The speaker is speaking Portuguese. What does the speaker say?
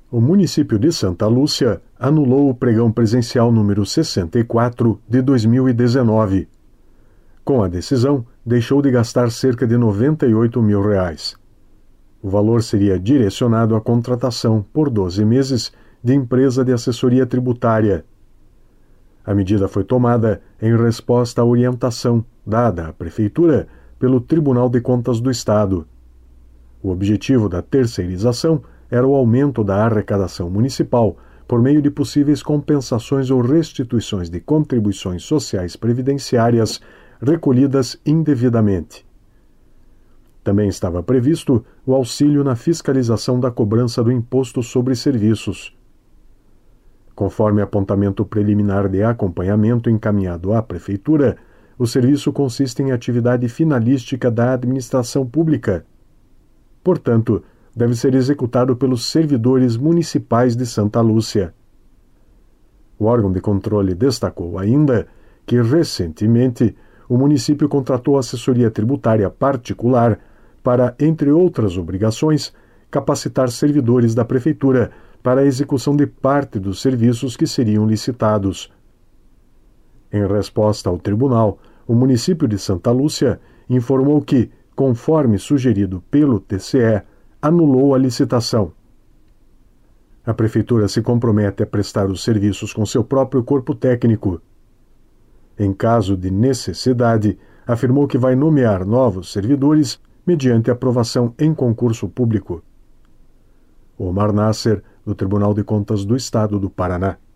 O município de Santa Lúcia anulou o pregão presencial número 64 de 2019. Com a decisão, deixou de gastar cerca de R$ 98 mil. O valor seria direcionado à contratação, por 12 meses, de empresa de assessoria tributária. A medida foi tomada em resposta à orientação dada à Prefeitura pelo Tribunal de Contas do Estado. O objetivo da terceirização era o aumento da arrecadação municipal por meio de possíveis compensações ou restituições de contribuições sociais previdenciárias recolhidas indevidamente. Também estava previsto o auxílio na fiscalização da cobrança do Imposto sobre Serviços. Conforme apontamento preliminar de acompanhamento encaminhado à Prefeitura, o serviço consiste em atividade finalística da administração pública. Portanto, deve ser executado pelos servidores municipais de Santa Lúcia. O órgão de controle destacou ainda que, recentemente, o município contratou assessoria tributária particular para, entre outras obrigações, capacitar servidores da Prefeitura para a execução de parte dos serviços que seriam licitados. Em resposta ao tribunal, o município de Santa Lúcia informou que, conforme sugerido pelo TCE, anulou a licitação. A Prefeitura se compromete a prestar os serviços com seu próprio corpo técnico. Em caso de necessidade, afirmou que vai nomear novos servidores mediante aprovação em concurso público. Omar Nasser, do Tribunal de Contas do Estado do Paraná.